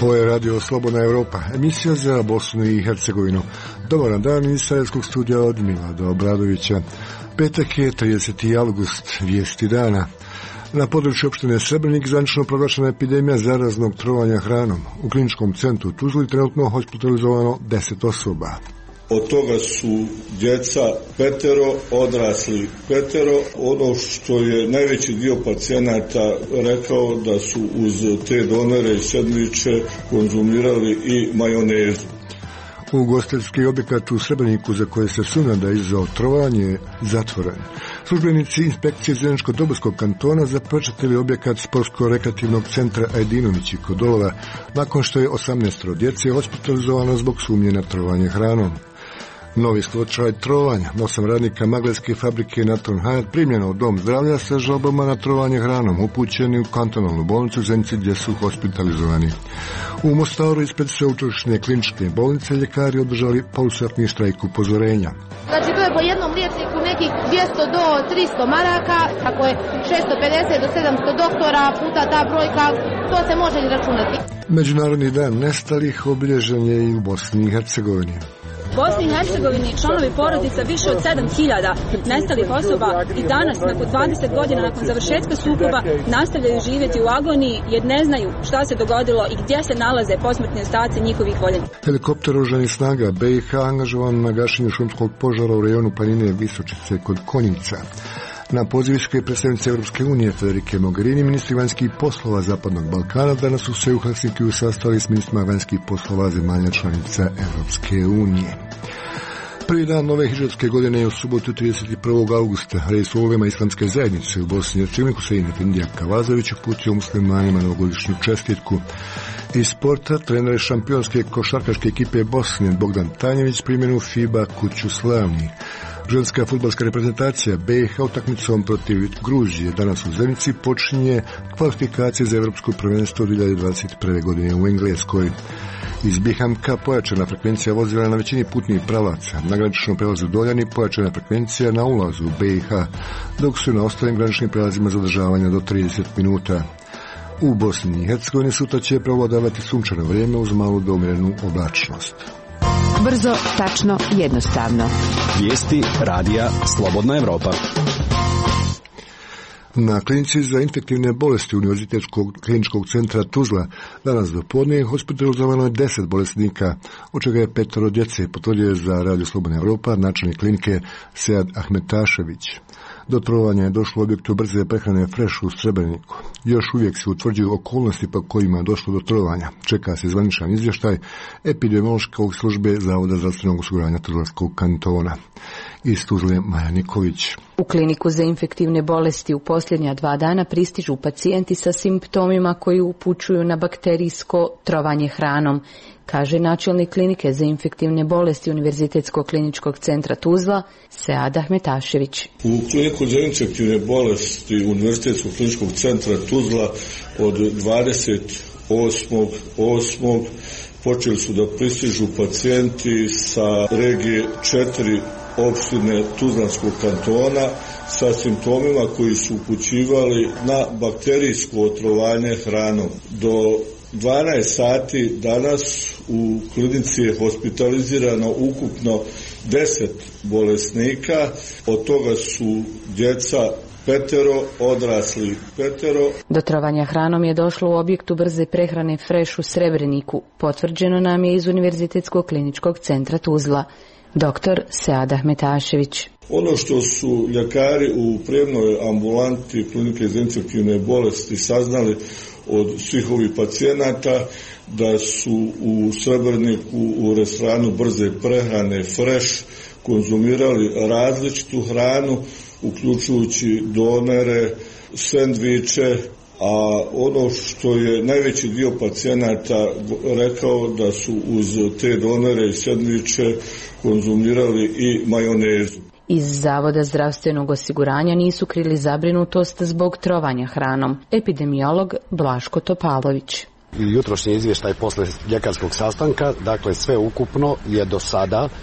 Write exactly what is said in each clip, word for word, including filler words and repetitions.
Ovo je radio Slobodna Europa, emisija za Bosnu i Hercegovinu. Dobar dan iz Sarajevskog studija od Milada Obradovića. Petak je trideseti avgust, vijesti dana. Na području opštine Srebrenik zvanično proglašena epidemija zaraznog trovanja hranom. U kliničkom centru u Tuzli trenutno hospitalizovano deset osoba. Od toga su djeca petero, odrasli petero. Ono što je najveći dio pacijenata rekao da su uz te donere i sendviče konzumirali i majonezu. Ugostiteljski objekat u Srebreniku za koje se sumnja da je izazvao trovanje je zatvoren. Službenici inspekcije Zeničko-Dobojskog kantona započetili objekat sportsko-rekreativnog centra Ajdinovići kod Dolova nakon što je osamnaestoro djece hospitalizovano zbog sumnje na trovanje hranom. Novi slučaj trovanja, osam radnika magleske fabrike Natron Hayat primljeno u dom zdravlja sa žalbama na trovanje hranom, upućeni u kantonalnu bolnicu Zenici gdje su hospitalizovani. U Mostaru ispred sveučilišne kliničke bolnice ljekari održali polusatni štrajk upozorenja. Znači to je po jednom liječniku nekih dvjesto do tristo maraka, ako je šesto pedeset do sedamsto doktora puta ta brojka, to se može i računati. Međunarodni dan nestalih obilježen je i u Bosni i Hercegovini. U Bosni i Hercegovini članovi porodica više od sedam hiljada nestalih osoba i danas, nakon dvadeset godina nakon završetka sukoba, nastavljaju živjeti u agoniji jer ne znaju šta se dogodilo i gdje se nalaze posmrtni ostaci njihovih voljenih. Helikopter oružanih snaga B i H angažovan na gašenju šumskog požara u rejonu planine Visočice kod Konjica. Na poziv visoke predstavnice Europske unije Federike Mogherini, ministri vanjskih poslova Zapadnog Balkana danas su se u Helsinkiju sastali s ministrima vanjskih poslova zemalja članica Europske unije. Prvi dan nove hidžretske godine je u subotu trideset prvog avgusta. Reisulima islamske zajednice u Bosni i Hercegovini Husein Efendija Kavazović uputio muslimanima novogodišnju čestitku. Iz sporta trener šampionske košarkaške ekipe Bosne Bogdan Tanjević primjenu FIBA kuću slavnih. Ženska fudbalska reprezentacija B i H utakmicom protiv Gruzije danas u Zenici počinje kvalifikacije za Evropsko prvenstvo dvije hiljade dvadeset prve godine u Engleskoj. Iz Bihamka pojačana frekvencija vozila na većini putnih pravaca. Na graničnom prelazu Doljani pojačana frekvencija na ulazu u B i H, dok su na ostalim graničnim prelazima zadržavanja do trideset minuta. U Bosni i Hercegovini sutra će prevladavati sunčano vrijeme uz malu do umjerenu oblačnost. Brzo, tačno, jednostavno. Vijesti radija Slobodna Europa. Na klinici za infektivne bolesti Univerzitetskog kliničkog centra Tuzla danas do podne hospitalizovano je deset bolesnika, od čega je petoro djece, potvrdio je za radio Slobodna Europa načelnik klinike Sead Ahmetašević. Do trovanja je došlo u objektu brze prehrane Fresh u Srebreniku. Još uvijek se utvrđuju okolnosti po kojima je došlo do trovanja. Čeka se zvaničan izvještaj epidemiološkog službe Zavoda zdravstvenog osiguranja Tuzlanskog kantona. Iz Tuzle Maja Niković. U kliniku za infektivne bolesti u posljednja dva dana pristižu pacijenti sa simptomima koji upućuju na bakterijsko trovanje hranom, kaže načelnik klinike za infektivne bolesti Univerzitetskog kliničkog centra Tuzla Sead Ahmetašević. U kliniku za infektivne bolesti Univerzitetskog kliničkog centra Tuzla od dvadeset osmog osmog počeli su da pristižu pacijenti sa regije četiri opštine Tuzlanskog kantona sa simptomima koji su upućivali na bakterijsko otrovanje hranom. Do dvanaest sati danas u klinici je hospitalizirano ukupno deset bolesnika, od toga su djeca petero, odrasli petero. Do trovanja hranom je došlo u objektu brze prehrane Fresh u Srebreniku. Potvrđeno nam je iz Univerzitetskog kliničkog centra Tuzla. Doktor Sead Ahmetašević. Ono što su ljekari u prijemnoj ambulanti klinike za infektivne bolesti saznali od svih ovih pacijenata da su u Srebreniku u restoranu brze prehrane Fresh konzumirali različitu hranu, uključujući donere, sendviče, a ono što je najveći dio pacijenata rekao da su uz te donere i sendviče konzumirali i majonezu. Iz Zavoda zdravstvenog osiguranja nisu krili zabrinutost zbog trovanja hranom. Epidemiolog Blaško Topalović. Jutrošnji izvještaj posle ljekarskog sastanka, dakle sve ukupno je do sada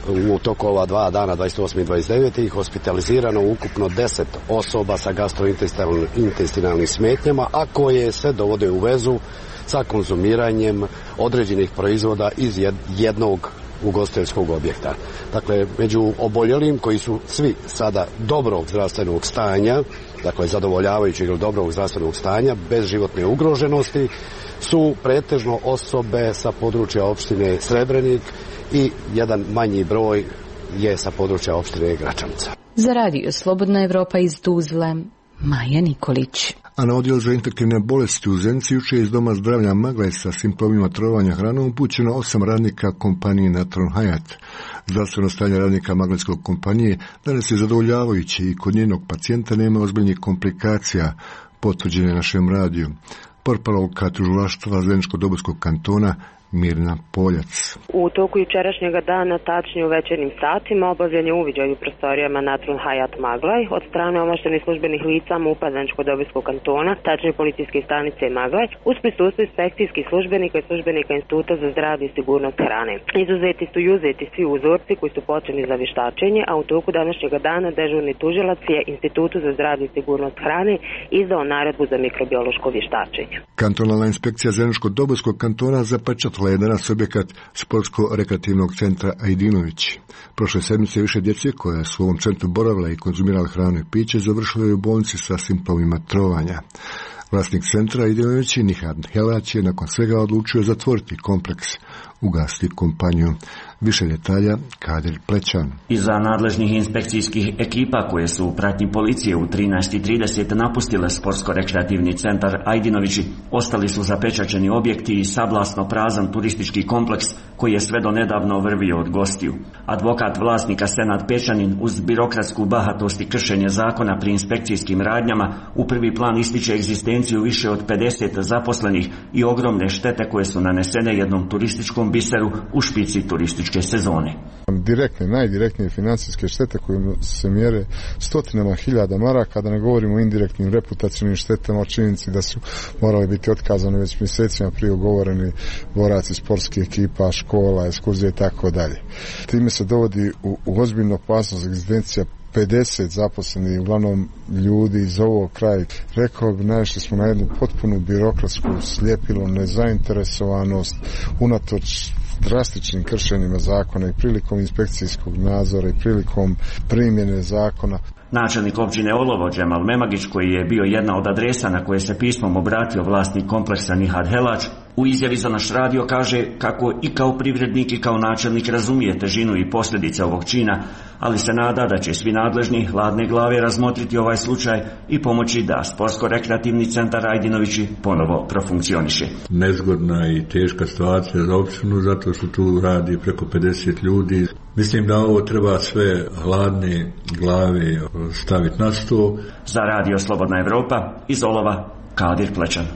u toku ova dva dana, dvadeset osmi i dvadeset deveti hospitalizirano ukupno deset osoba sa gastrointestinalnim smetnjama, a koje se dovode u vezu sa konzumiranjem određenih proizvoda iz jednog ugostiteljskog objekta. Dakle, među oboljelim koji su svi sada dobrog zdravstvenog stanja, dakle zadovoljavajućeg ili dobrog zdravstvenog stanja, bez životne ugroženosti, su pretežno osobe sa područja opštine Srebrenik i jedan manji broj je sa područja opštine Gračanica. Za radio Slobodna Evropa iz Tuzle, Maja Nikolić. A na odjel za infektivne bolesti u Zenici juče iz Doma zdravlja Maglaj sa simptomima trovanja hranom upućeno osam radnika kompanije Natron Hayat. Zdravstveno stanje radnika maglajskog kompanije danas je zadovoljavajuće i kod njenog pacijenta nema ozbiljnih komplikacija, potvrđene našem radiju. Portparolka tužilaštva Zeničko-Dobojskog kantona Mirna Poljac. U toku jučerašnjega dana, tačnije u večernjim satima, obavljen je uviđaj u prostorijama Natron Hayat Maglaj od strane ovlaštenih službenih lica MUP-a Zeničko-Dobojskog kantona, tačnije policijske stanice Maglaj, uz prisustvo inspekcijskih službenika i službenika Instituta za zdravlje i sigurnost hrane. Izuzeti su i uzeti svi uzorci koji su potrebni za vještačenje, a u toku današnjega dana dežurni tužilac je Institutu za zdravlje i sigurnost hrane izdao naredbu za mikrobiološko vještačenje. Kantonalna inspekcija Zeničko-Dobojskog kantona zapečatila je danas objekat sportsko-rekreativnog centra Ajdinović. Prošle sedmice više djece koja su u ovom centru boravila i konzumirala hranu i piće završile u bolnici sa simptomima trovanja. Vlasnik centra Ajdinović Nihad Helać je nakon svega odlučio zatvoriti kompleks, ugasiti kompaniju. Više detalja Kadir Plećan. Iza nadležnih inspekcijskih ekipa koje su u pratnji policije u trinaest i trideset napustile sportsko-rekreativni centar Ajdinovići, ostali su zapečaćeni objekti i sablasno prazan turistički kompleks koji je sve do nedavno vrvio od gostiju. Advokat vlasnika Senad Pečanin uz birokratsku bahatost i kršenje zakona pri inspekcijskim radnjama u prvi plan ističe egzistenciju više od pedeset zaposlenih i ogromne štete koje su nanesene jednom turističkom biseru u špici turističke sezone. Direktne, najdirektnije financijske štete koje se mjere stotinama hiljada maraka, da ne govorimo o indirektnim reputacijnim štetama, o činjenici da su morali biti otkazani već mjesecima prije ugovoreni boraci sportskih ekipa, škola, ekskurzije i tako dalje. Time se dovodi u, u ozbiljnu opasnost egzistencija pedeset zaposlenih, uglavnom ljudi iz ovog kraja. Rekao bi, naišli smo na jednu potpunu birokratsku sljepilo, nezainteresovanost, unatoč drastičnim kršenjima zakona i prilikom inspekcijskog nadzora i prilikom primjene zakona. Načelnik općine Olovo Džemal Memagić, koji je bio jedna od adresa na koje se pismom obratio vlasnik kompleksa Nihad Helać, u izjavi za naš radio kaže kako i kao privrednik i kao načelnik razumije težinu i posljedice ovog čina, ali se nada da će svi nadležni hladne glave razmotriti ovaj slučaj i pomoći da sportsko-rekreativni centar Ajdinovići ponovo profunkcioniše. Nezgodna i teška situacija za općinu, zato što tu radi preko pedeset ljudi. Mislim da ovo treba sve hladne glave staviti na sto. Za radio Slobodna Evropa iz Olova, Kadir Plećan.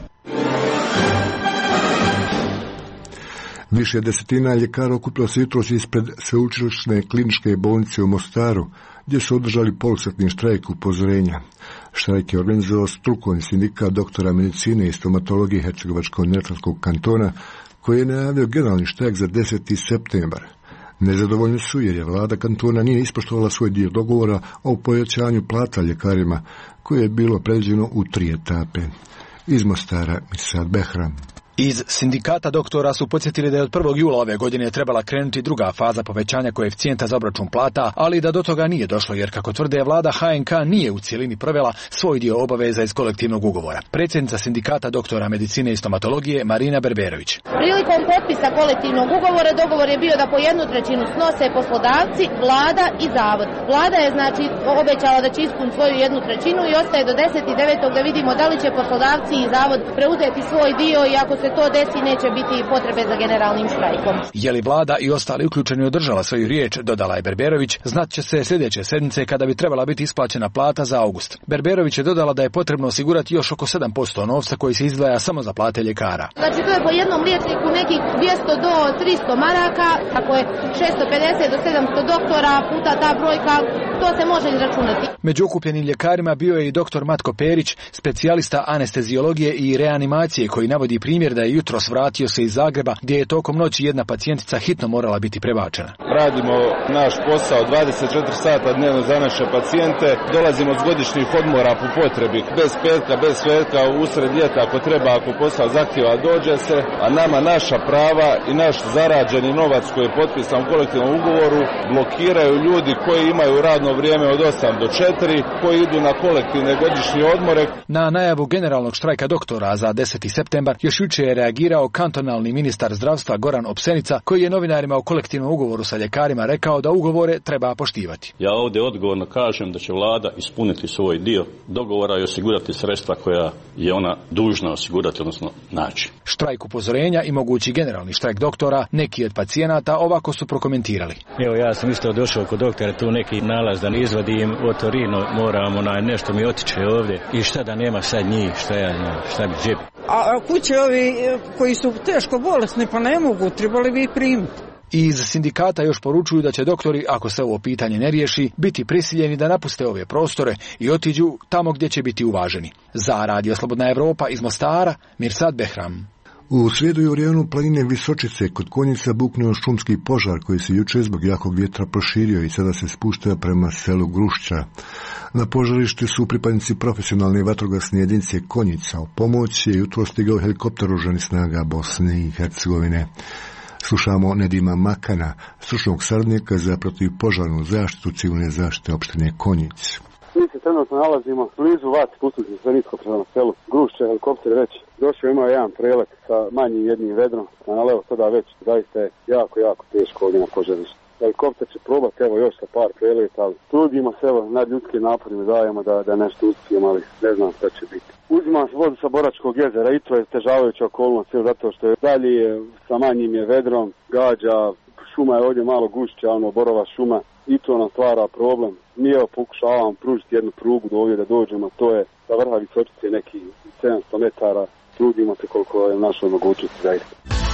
Više desetina ljekara okupilo se jutros ispred sveučilišne kliničke bolnice u Mostaru, gdje su održali polusatni štrajk upozorenja. Štrajk je organizovao strukovni sindikat doktora medicine i stomatologije Hercegovačko-neretvanskog kantona, koji je najavio generalni štrajk za deseti septembar. Nezadovoljni su jer je vlada kantona nije ispoštovala svoj dio dogovora o povećanju plata ljekarima, koje je bilo predviđeno u tri etape. Iz Mostara, Mirsad Behram. Iz sindikata doktora su podsjetili da je od prvog jula ove godine trebala krenuti druga faza povećanja koeficijenta za obračun plata, ali da do toga nije došlo jer, kako tvrde, vlada H N K nije u cijelini provela svoj dio obaveza iz kolektivnog ugovora. Predsjednica sindikata doktora medicine i stomatologije Marina Berberović. Prilikom potpisa kolektivnog ugovora dogovor je bio da po jednu trećinu snose poslodavci, vlada i zavod. Vlada je znači obećala da će ispuniti svoju jednu trećinu i ostaje do deset devetog da vidimo da li će poslodavci i zavod preuzeti svoj dio, i ako se to desi neće biti potrebe za generalnim štrajkom. Je li vlada i ostali uključeni održala svoju riječ, dodala je Berberović, znat će se sljedeće sedmice kada bi trebala biti isplaćena plata za august. Berberović je dodala da je potrebno osigurati još oko sedam posto novca koji se izdvaja samo za plate ljekara. Znači to je po jednom liječniku nekih dvjesto do tristo maraka, ako je šesto pedeset do sedamsto doktora puta ta brojka, to se može izračunati. Među okupljenim ljekarima bio je i doktor Matko Perić, specijalista anesteziologije i reanimacije, koji navodi primjer da je jutros vratio se iz Zagreba, gdje je tokom noći jedna pacijentica hitno morala biti prebačena. Radimo naš posao dvadeset četiri sata dnevno za naše pacijente, dolazimo s godišnjih odmora po potrebi, bez petka, bez svetka, usred ljeta ako treba, ako posao zahtjeva dođe se, a nama naša prava i naš zarađeni novac koji je potpisan u kolektivnom ugovoru blokiraju ljudi koji imaju radno vrijeme od osam do četiri, koji idu na kolektivne godišnje odmore. Na najavu generalnog štrajka doktora za deseti septembar još jučer je reagirao kantonalni ministar zdravstva Goran Opsenica, koji je novinarima u kolektivnom ugovoru sa ljekarima rekao da ugovore treba poštivati. Ja ovdje odgovorno kažem da će vlada ispuniti svoj dio dogovora i osigurati sredstva koja je ona dužna osigurati, odnosno naći. Štrajk upozorenja i mogući generalni štrajk doktora neki od pacijenata ovako su prokomentirali. Evo, ja sam isto došao kod doktora, tu neki nalaz da ne izvadim otorino, moramo na nešto mi otiče ovdje i šta da nema sad njih, šta ja znam, šta bi džepi. A kuće ovi koji su teško bolesni pa ne mogu, trebali bi ih primiti. Iz sindikata još poručuju da će doktori, ako se ovo pitanje ne riješi, biti prisiljeni da napuste ove prostore i otiđu tamo gdje će biti uvaženi. Za Radio Slobodna Evropa iz Mostara, Mirsad Behram. U srijedu je u rejonu planine Visočice kod Konjica buknuo šumski požar koji se jučer zbog jakog vjetra proširio i sada se spušta prema selu Grušća. Na požarište su pripadnici profesionalne vatrogasne jedinice Konjica. U pomoć je jutro stigao helikopter oružanih snaga Bosne i Hercegovine. Slušamo Nedima Makana, stručnog saradnika za protivpožarnu zaštitu civilne zaštite opštine Konjic. Mi se trenutno nalazimo blizu vat, pustili se sve nisko prema selu Grušće, helikopter već došao, imao jedan prelet sa manjim jednim vedrom, ali evo sada već zaista je jako, jako teško ovdje na požarištu. Helikopter će probati evo još sa par preleta, ali trudimo se evo nad ljudskim naporima dajemo da, da nešto uspijemo, ali ne znam šta će biti. Uzimam se vodu sa Boračkog jezera i to je težavajuća okolnost, zato što je dalje sa manjim je vedrom, gađa, šuma je ovdje malo gušća, ono borova šuma i to nam stvara problem. Mi evo pokušavamo pružiti jednu prugu do ovdje da dođemo, to je sa vrha Visočice neki sedamsto metara, trudimo se koliko je našoj mogućnosti zaista.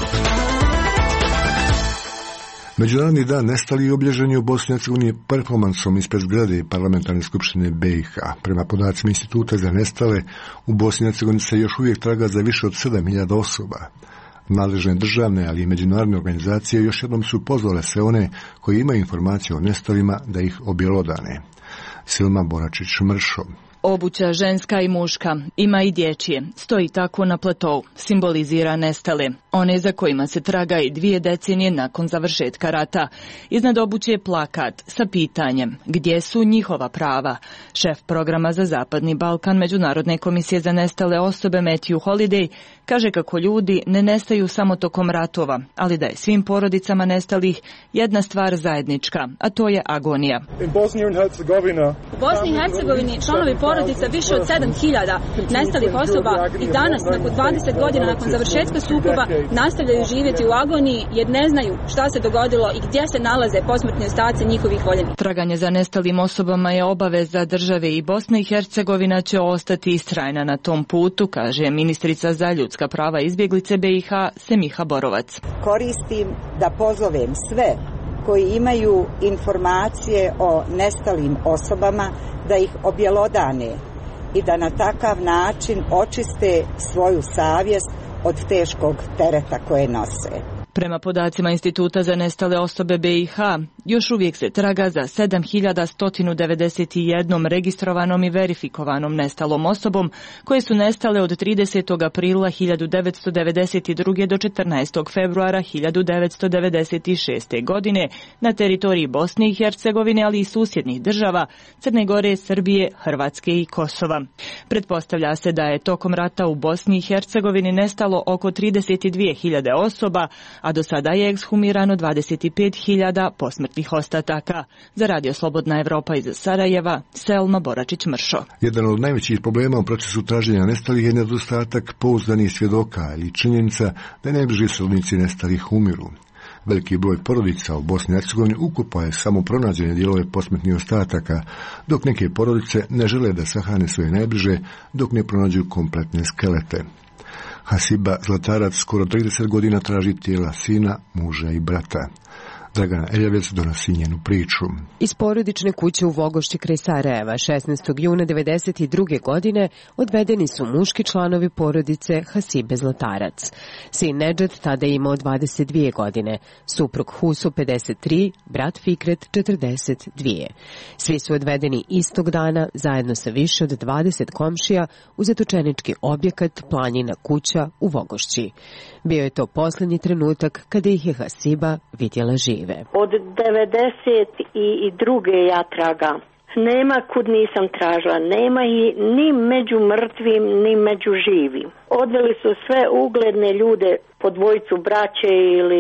Međunarodni dan nestalih obilježen je u Bosni i Hercegovini performansom ispred zgrade Parlamentarne skupštine B i H. Prema podacima Instituta za nestale, u Bosni i Hercegovini se još uvijek traga za više od sedam hiljada osoba. Nadležne državne, ali i međunarodne organizacije još jednom su pozvale sve one koji imaju informacije o nestalima da ih objelodane. Silma Boračić-Mršo. Obuća ženska i muška, ima i dječje, stoji tako na platou, simbolizira nestale, one za kojima se traga i dvije decenije nakon završetka rata. Iznad obuće je plakat sa pitanjem gdje su njihova prava. Šef programa za Zapadni Balkan Međunarodne komisije za nestale osobe Matthew Holiday kaže kako ljudi ne nestaju samo tokom ratova, ali da je svim porodicama nestalih jedna stvar zajednička, a to je agonija. U Bosni i Hercegovini članovi porodica više od sedam hiljada nestalih osoba i danas, nakon dvadeset godina nakon završetka sukoba, nastavljaju živjeti u agoniji jer ne znaju šta se dogodilo i gdje se nalaze posmrtni ostaci njihovih voljenih. Traganje za nestalim osobama je obaveza države i Bosna i Hercegovina će ostati istrajna na tom putu, kaže ministrica za ljudska prava i izbjeglice B i H Semiha Borovac. Koristim da pozovem sve koji imaju informacije o nestalim osobama da ih objelodane i da na takav način očiste svoju savjest od teškog tereta koje nose. Prema podacima Instituta za nestale osobe B i H, još uvijek se traga za sedam hiljada sto devedeset jedan registrovanom i verifikovanom nestalom osobom, koje su nestale od tridesetog aprila hiljadu devetsto devedeset druge do četrnaestog februara hiljadu devetsto devedeset šeste. godine na teritoriji Bosne i Hercegovine, ali i susjednih država Crne Gore, Srbije, Hrvatske i Kosova. Pretpostavlja se da je tokom rata u Bosni i Hercegovini nestalo oko trideset dvije hiljade osoba, a do sada je ekshumirano dvadeset pet hiljada posmrtnih ostataka. Za Radio Slobodna Evropa iz Sarajeva, Selma Boračić-Mršo. Jedan od najvećih problema u procesu traženja nestalih je nedostatak pouzdanih svjedoka ili činjenica da najbliži srodnici nestalih umiru. Veliki broj porodica u Bosni i Hercegovini ukupa je samo pronađene dijelove posmrtnih ostataka, dok neke porodice ne žele da sahrane svoje najbliže dok ne pronađu kompletne skelete. Hasiba Zlatarac skoro trideset godina traži tijela sina, muža i brata. Dragana Eljavec donosi njenu priču. Iz porodične kuće u Vogošći kraj Sarajeva šesnaestog juna devedeset druge. godine odvedeni su muški članovi porodice Hasibe Zlatarac. Sin Nedžet tada je imao dvadeset dvije godine, suprug Huso pedeset tri, brat Fikret četrdeset dvije. Svi su odvedeni istog dana zajedno sa više od dvadeset komšija u zatočenički objekat Planjina kuća u Vogošći. Bio je to posljednji trenutak kada ih je Hasiba vidjela žive. Od devedeset druge. ja tragam. Nema kud nisam tražila, nema i ni među mrtvim, ni među živim. Odveli su sve ugledne ljude, po dvojicu braće ili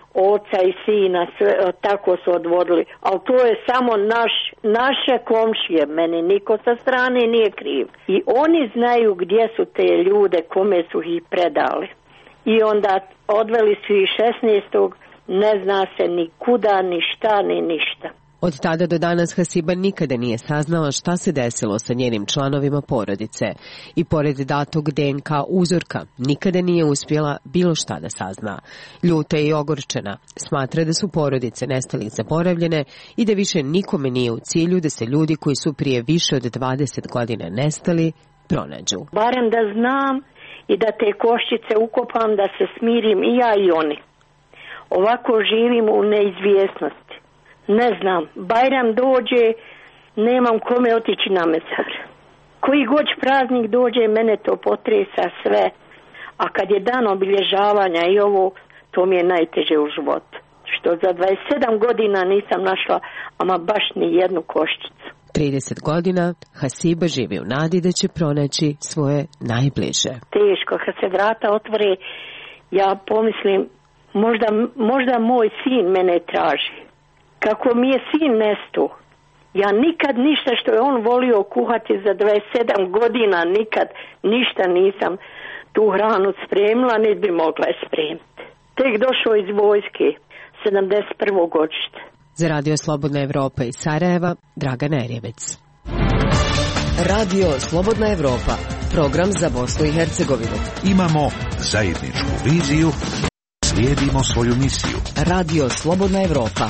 oca i sina, sve, tako su odvodili. Ali to je samo naš, naše komšije, meni niko sa strane nije kriv. I oni znaju gdje su te ljude, kome su ih predali. I onda odveli su ih šesnaestog ne zna se ni kuda, ni šta, ni ništa. Od tada do danas Hasiba nikada nije saznala šta se desilo sa njenim članovima porodice i pored datog D N K uzorka nikada nije uspjela bilo šta da sazna. Ljuta je i ogorčena, smatra da su porodice nestalih zaboravljene i da više nikome nije u cilju da se ljudi koji su prije više od dvadeset godina nestali pronađu. Barem da znam i da te koščice ukopam, da se smirim i ja i oni. Ovako živim u neizvjesnosti. Ne znam, Bajram dođe, nemam kome otići na mezar. Koji god praznik dođe, mene to potresa sve. A kad je dan obilježavanja i ovo, to mi je najteže u životu. Što za dvadeset sedam godina nisam našla, ama baš ni jednu koščicu. trideset godina Hasiba živi u nadi da će pronaći svoje najbliže. Teško, kad se vrata otvore, ja pomislim, možda, možda moj sin mene traži. Kako mi je sin nesto, ja nikad ništa što je on volio kuhati za dvadeset sedam godina, nikad ništa nisam tu hranu spremila, niti bi mogla je spremiti. Tek došao iz vojske, sedamdeset prvo. godište. Za Radio Slobodna Evropa iz Sarajeva, Dragana Erjevec. Radio Slobodna Evropa, program za Bosnu i Hercegovinu. Imamo zajedničku viziju, slijedimo svoju misiju. Radio Slobodna Evropa.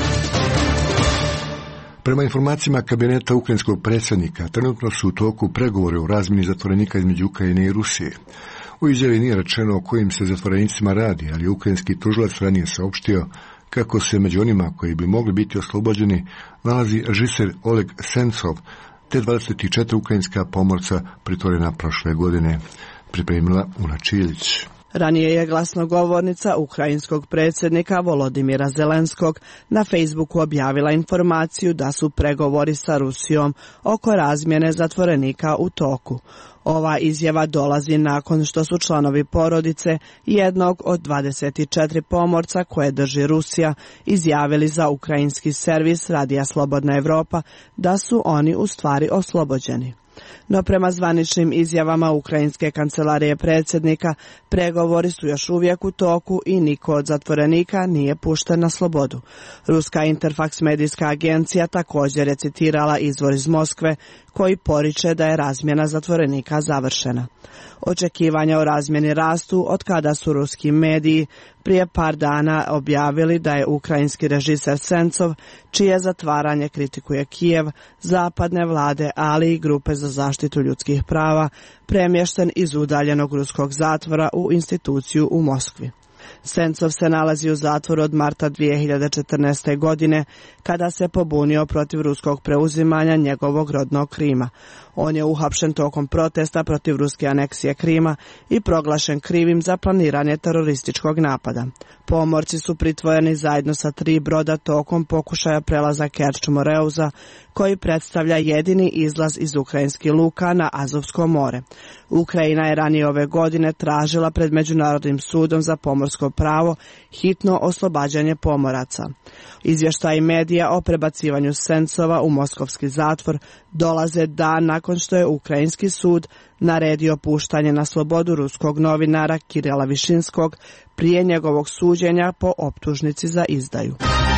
Prema informacijama kabineta ukrajinskog predsjednika, trenutno su u toku pregovori o razmjeni zatvorenika između Ukrajine i Rusije. U izjavi nije rečeno o kojim se zatvorenicima radi, ali ukrajinski tužilac ranije saopštio kako se među onima koji bi mogli biti oslobođeni nalazi režiser Oleg Sencov, te dvadeset četiri ukrajinska pomorca pritvorena prošle godine, pripremila Una Čilić. Ranije je glasnogovornica ukrajinskog predsjednika Volodimira Zelenskog na Facebooku objavila informaciju da su pregovori sa Rusijom oko razmjene zatvorenika u toku. Ova izjava dolazi nakon što su članovi porodice jednog od dvadeset četiri pomorca koje drži Rusija izjavili za ukrajinski servis Radija Slobodna Evropa da su oni u stvari oslobođeni. No prema zvaničnim izjavama ukrajinske kancelarije predsjednika, pregovori su još uvijek u toku i niko od zatvorenika nije pušten na slobodu. Ruska Interfax medijska agencija također je citirala izvor iz Moskve koji poriče da je razmjena zatvorenika završena. Očekivanja o razmjeni rastu od kada su ruski mediji prije par dana objavili da je ukrajinski režiser Sencov, čije zatvaranje kritikuje Kijev, zapadne vlade, ali i grupe za zaštitu ljudskih prava, premješten iz udaljenog ruskog zatvora u instituciju u Moskvi. Sencov se nalazi u zatvoru od marta dvije hiljade četrnaeste. godine, kada se pobunio protiv ruskog preuzimanja njegovog rodnog Krima. On je uhapšen tokom protesta protiv ruske aneksije Krima i proglašen krivim za planiranje terorističkog napada. Pomorci su pritvoreni zajedno sa tri broda tokom pokušaja prelaza Kerč Moreuza, koji predstavlja jedini izlaz iz ukrajinskih luka na Azovsko more. Ukrajina je ranije ove godine tražila pred Međunarodnim sudom za pomorsko pravo hitno oslobađanje pomoraca. Izvještaji medija o prebacivanju Sencova u moskovski zatvor dolaze dan nakon što je ukrajinski sud naredio puštanje na slobodu ruskog novinara Kirila Višinskog prije njegovog suđenja po optužnici za izdaju.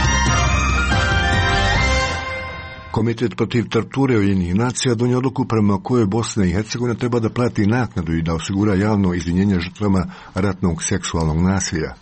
Komitet protiv torture Ujedinjenih nacija donio odluku prema kojoj Bosna i Hercegovina treba da plati naknadu i da osigura javno izvinjenje žrtvama ratnog seksualnog nasilja.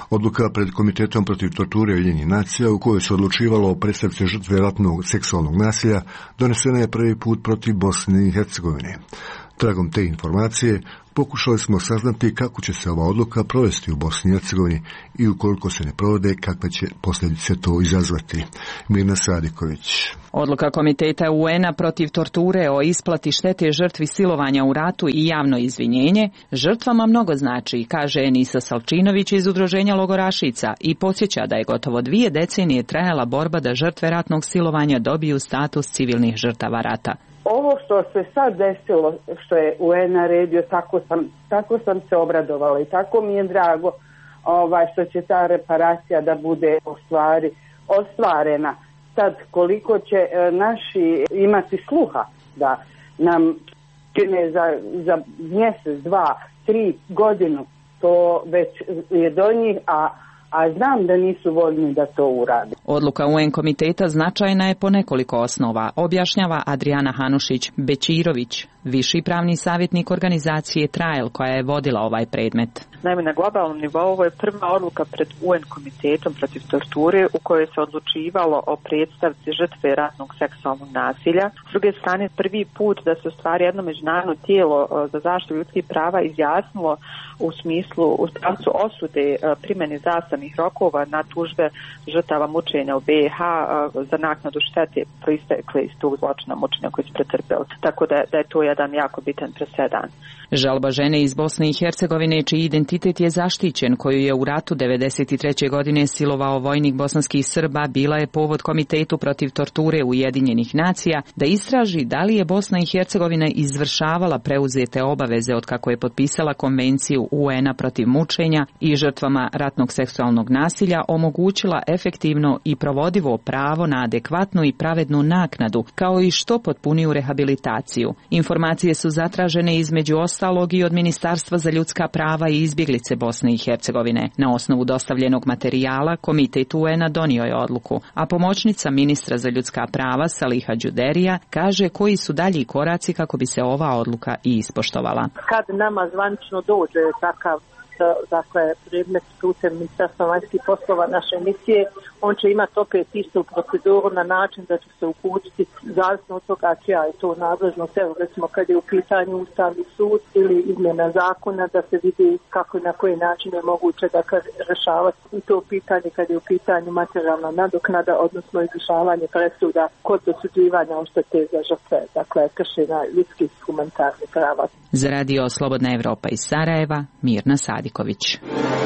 Odluka pred Komitetom protiv torture Ujedinjenih nacija u kojoj se odlučivalo o predstavci žrtve ratnog seksualnog nasilja donesena je prvi put protiv Bosne i Hercegovine. Tragom te informacije pokušali smo saznati kako će se ova odluka provesti u Bosni i Hercegovini i ukoliko se ne provode kakve će posljedice to izazvati. Mirna Sadiković. Odluka Komiteta U N-a protiv torture o isplati štete žrtvi silovanja u ratu i javno izvinjenje žrtvama mnogo znači, kaže Enisa Salčinović iz udruženja logorašica i podsjeća da je gotovo dvije decenije trajala borba da žrtve ratnog silovanja dobiju status civilnih žrtava rata. Ovo što se sad desilo, što je U N naredio, tako sam, tako sam se obradovala i tako mi je drago ovaj, što će ta reparacija da bude u stvari ostvarena. Sad koliko će e, naši imati sluha da nam čine za, za mjesec, dva, tri godinu, to već je do njih, a a znam da nisu voljni da to urade. Odluka U N komiteta značajna je po nekoliko osnova, objašnjava Adriana Hanušić-Bećirović, viši pravni savjetnik organizacije Trial koja je vodila ovaj predmet. Naime, na globalnom nivou ovo je prva odluka pred U N komitetom protiv torture u kojoj se odlučivalo o predstavci žrtve ratnog seksualnog nasilja. S druge strane, prvi put da se ostvari jedno međunarodno tijelo za zaštitu ljudskih prava izjasnilo u smislu, u pravcu osude primjene zastarnih rokova na tužbe žrtava mučenja u B i H za naknadu štete proistekle iz tog zločina mučenja koji su pretrpjeli. Tako da, da je to jedan jako bitan presedan. Žalba žene iz Bosne i Hercegovine čiji identitet je zaštićen, koju je u ratu devedeset treće godine silovao vojnik bosanskih Srba, bila je povod Komitetu protiv torture Ujedinjenih nacija da istraži da li je Bosna i Hercegovina izvršavala preuzete obaveze od kako je potpisala konvenciju U N-a protiv mučenja i žrtvama ratnog seksualnog nasilja omogućila efektivno i provodivo pravo na adekvatnu i pravednu naknadu, kao i što potpuniju rehabilitaciju. Informacije su zatražene između ostalog i od Ministarstva za ljudska prava i izbjeglice Bosne i Hercegovine. Na osnovu dostavljenog materijala Komitet U N-a donio je odluku, a pomoćnica ministra za ljudska prava Saliha Đuderija kaže koji su dalji koraci kako bi se ova odluka i ispoštovala. Kad nama zvanično dođe takav dakle, predmet putem Ministarstva vanjskih poslova naše misije, on će imati opet istu proceduru na način da će se uputiti zavisno od toga čija je to nadležnost. Evo, recimo, kad je u pitanju Ustavni sud ili izmjena zakona, da se vidi kako i na koji način je moguće da rešavati i to pitanje kad je u pitanju materijalna nadoknada, odnosno izvršavanje presuda kod dosuđivanja odštete za žrtve, dakle, kršenja ljudskih humanitarnih prava. Za radio Slobodna Evropa iz Sarajeva, Mirna Sadiković.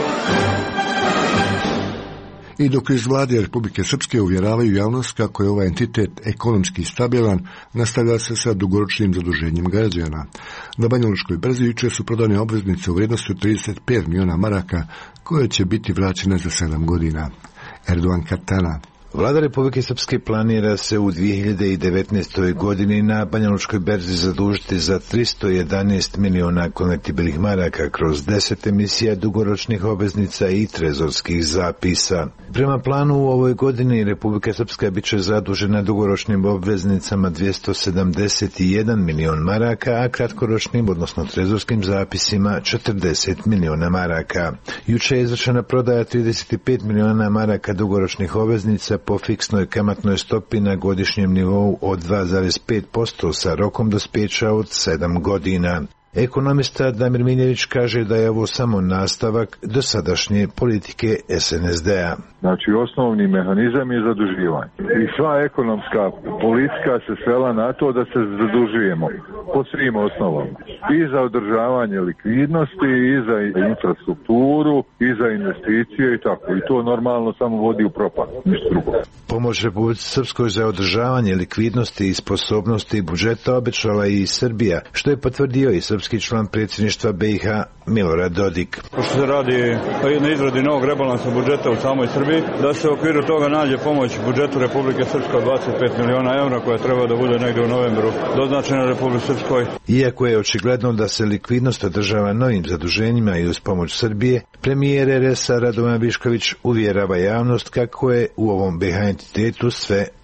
I dok iz vlade Republike Srpske uvjeravaju javnost kako je ovaj entitet ekonomski stabilan, nastavlja se sa dugoročnim zaduženjem građana. Na Banjalučkoj berzi jučer su prodane obveznice u vrijednosti od trideset pet miliona maraka koje će biti vraćene za sedam godina. Erdogan Katana. Vlada Republike Srpske planira se u dvije hiljade devetnaestoj godini na Banjalučkoj berzi zadužiti za tristo jedanaest miliona konvertibilnih maraka kroz deset emisija dugoročnih obveznica i trezorskih zapisa. Prema planu u ovoj godini Republika Srpska biće zadužena dugoročnim obveznicama dvjesto sedamdeset jedan milion maraka, a kratkoročnim, odnosno trezorskim zapisima četrdeset miliona maraka. Juče je izvršena prodaja trideset pet miliona maraka dugoročnih obveznica po fiksnoj kamatnoj stopi na godišnjem nivou od dva zarez pet posto sa rokom dospijeća od sedam godina. Ekonomista Damir Miljević kaže da je ovo samo nastavak dosadašnje politike S N S D-a. Znači, osnovni mehanizam je zaduživanje. I sva ekonomska politika se svela na to da se zadužujemo po svim osnovama. I za održavanje likvidnosti, i za infrastrukturu, i za investicije i tako. I to normalno samo vodi u propast, ništa drugo. Pomoć Republici Srpskoj za održavanje likvidnosti i sposobnosti budžeta obećala i Srbija, što je potvrdio i srpski član predsjedništva B i H Milorad Dodik. Pošto se radi o jednoj izradi novog rebalansa budžeta u samoj Srbiji, da se u okviru toga nađe pomoć budžetu Republike Srpske od dvadeset pet miliona eura koja treba da bude negdje u novembru doznačena Republike Srpskoj. Iako je očigledno da se likvidnost održava novim zaduženjima i uz pomoć Srbije, premijer R S-a Radovan Višković uvjerava javnost kako je u ovom B i H entitetu sve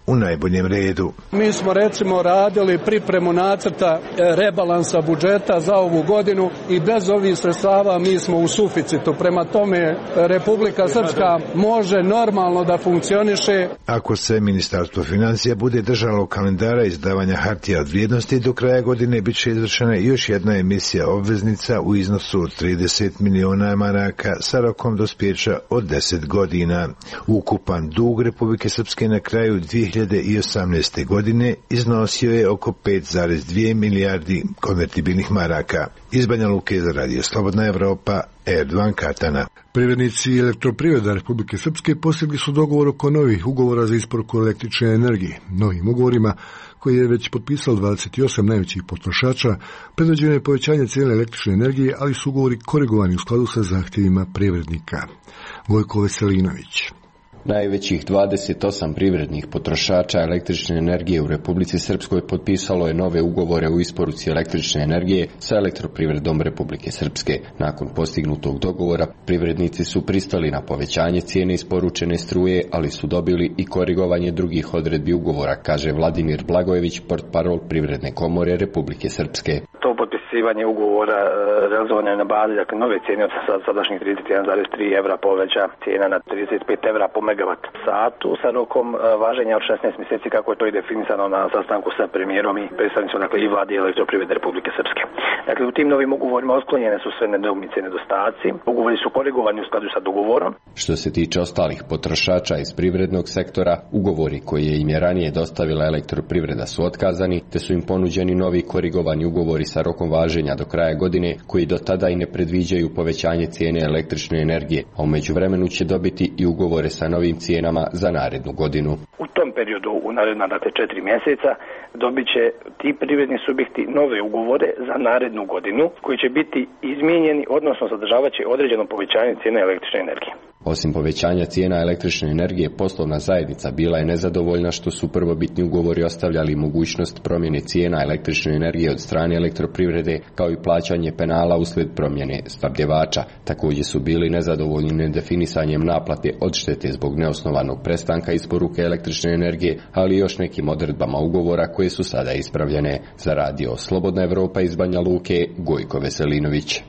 u najboljem redu. Mi smo recimo radili pripremu nacrta rebalansa budžeta za ovu godinu i bez ovih sredstava mi smo u suficitu. Prema tome Republika Srpska može normalno da funkcioniše. Ako se Ministarstvo financija bude držalo kalendara izdavanja hartija od vrijednosti, do kraja godine bit će izvršena još jedna emisija obveznica u iznosu od trideset miliona maraka sa rokom dospijeća od deset godina. Ukupan dug Republike Srpske na kraju dvije hiljade osamnaeste. godine iznosio je oko pet zarez dvije milijardi konvertibilnih maraka. Iz Banja Luke za Radio Slobodna Evropa, Erdovan Katana. Privrednici Elektroprivreda Republike Srpske postigli su dogovor oko novih ugovora za isporuku električne energije. Novim ugovorima, koji je već potpisalo dvadeset osam najvećih potrošača, predviđeno je povećanje cijene električne energije, ali su ugovori korigovani u skladu sa zahtjevima privrednika. Vojko Veselinović. Najvećih dvadeset osam privrednih potrošača električne energije u Republici Srpskoj potpisalo je nove ugovore u isporuci električne energije sa Elektroprivredom Republike Srpske. Nakon postignutog dogovora, privrednici su pristali na povećanje cijene isporučene struje, ali su dobili i korigovanje drugih odredbi ugovora, kaže Vladimir Blagojević, portparol Privredne komore Republike Srpske. To potpisivanje ugovora realizovano je na bazi dakle, nove cijene od sadašnjih trideset jedan zarez tri evra poveća cijena na trideset pet evra po megavat satu sa rokom važenja od šesnaest mjeseci kako je to i definisano na sastanku sa premijerom i predstavnicom dakle, i vlade i Elektroprivrede Republike Srpske. Dakle, u tim novim ugovorima otklonjene su sve nedoumice i nedostaci. Ugovori su korigovani u skladu sa dogovorom. Što se tiče ostalih potrošača iz privrednog sektora, ugovori koje im je ranije dostavila Elektroprivreda su otkazani, te su im ponuđeni novi korigovani ugovori sa rokom važenja do kraja godine, koji do tada i ne predviđaju povećanje cijene električne energije, a u međuvremenu će dobiti i ugovore sa novim cijenama za narednu godinu. U tom periodu, u naredna dakle četiri mjeseca, dobit će ti privredni subjekti nove ugovore za narednu godinu, koji će biti izmijenjeni, odnosno sadržavat će određeno povećanje cijene električne energije. Osim povećanja cijena električne energije, poslovna zajednica bila je nezadovoljna što su prvobitni ugovori ostavljali mogućnost promjene cijena električne energije od strane Elektroprivrede, kao i plaćanje penala uslijed promjene snabdjevača. Također su bili nezadovoljni nedefinisanjem naplate odštete zbog neosnovanog prestanka isporuke električne energije, ali i još nekim odredbama ugovora koje su sada ispravljene. Za Radio Slobodna Evropa iz Banja Luke, Gojko Veselinović.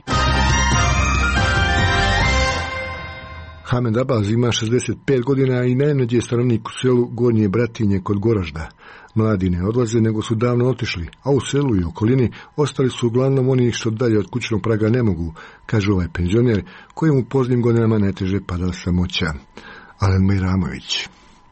Hamed Abaz ima šezdeset pet godina i najmlađi je stanovnik u selu Gornje Bratinje kod Goražda. Mladi ne odlaze, nego su davno otišli, a u selu i okolini ostali su uglavnom oni što dalje od kućnog praga ne mogu, kaže ovaj penzioner, kojemu u poznim godinama najteže pada samoća. Alen Majramović.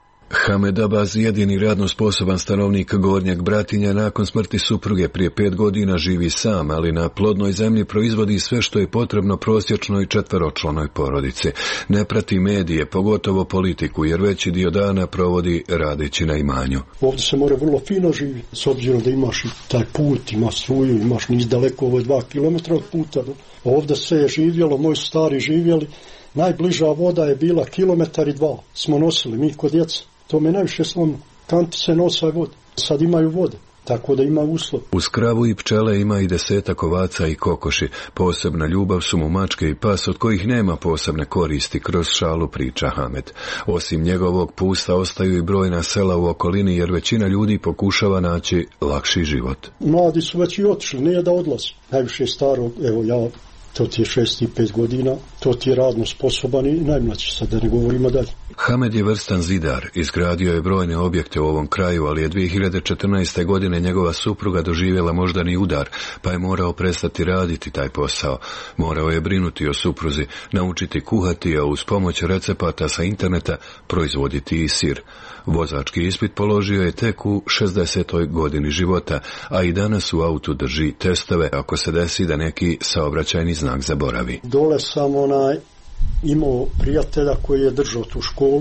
Hamed Abaz, jedini radno sposoban stanovnik Gornjeg Bratinja, nakon smrti supruge prije pet godina živi sam, ali na plodnoj zemlji proizvodi sve što je potrebno prosječnoj četveročlanoj porodici. Ne prati medije, pogotovo politiku, jer veći dio dana provodi radeći na imanju. Ovdje se mora vrlo fino živjeti, s obzirom da imaš i taj put, imaš struju, imaš niz daleko, ovo je dva kilometra od puta. Ovdje se je živjelo, moji su stari živjeli, najbliža voda je bila kilometar i dva, smo nosili mi kod djeca. To me najviše slomno. Kantice nosa vode. Sad imaju vode, tako da ima uslov. Uz kravu i pčele ima i desetak ovaca i kokoši. Posebna ljubav su mu mačke i pas, od kojih nema posebne koristi, kroz šalu priča Hamed. Osim njegovog pusta ostaju i brojna sela u okolini, jer većina ljudi pokušava naći lakši život. Mladi su već i otišli, nije da odlazi. Najviše starog, evo ja, to ti je šest i pet godina, to ti je radno sposoban i najmlađi, sad da ne govorimo dalje. Hamed je vrstan zidar, izgradio je brojne objekte u ovom kraju, ali je dvije hiljade četrnaeste. godine njegova supruga doživjela moždani udar, pa je morao prestati raditi taj posao. Morao je brinuti o supruzi, naučiti kuhati, a uz pomoć recepata sa interneta proizvoditi i sir. Vozački ispit položio je tek u šezdesetoj godini života, a i danas u autu drži testove ako se desi da neki saobraćajni znak zaboravi. Dole sam onaj imao prijatelja koji je držao tu školu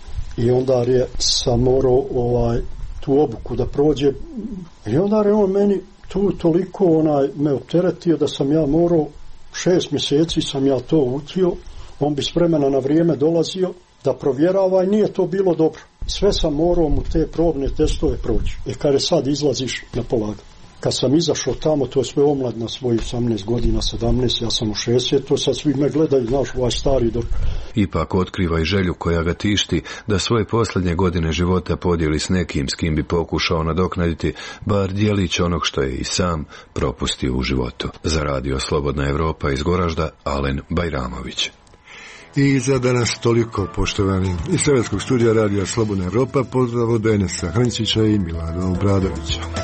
i onda je sam morao ovaj, tu obuku da prođe i onda je on meni tu toliko onaj me opteretio da sam ja morao, šest mjeseci sam ja to učio, on bi s vremena na vrijeme dolazio da provjerava i nije to bilo dobro. Sve sam morao mu te probne testove proći. I kada sad izlaziš na polaganje. kad sam izašao tamo, to je sve omlad na svojih osamnaest godina, sedamnaest, ja sam u šezdeset, to sad svi me gledaju, znaš, ovaj stari dok... Ipak otkriva i želju koja ga tišti da svoje posljednje godine života podijeli s nekim s kim bi pokušao nadoknaditi bar dijelić onog što je i sam propustio u životu. Za radio Slobodna Evropa iz Goražda, Alen Bajramović. I za danas toliko, poštovani. Iz Sovjetskog studija radija Slobodna Evropa pozdrav od Enesa Hrnčića i Milada Obradovića.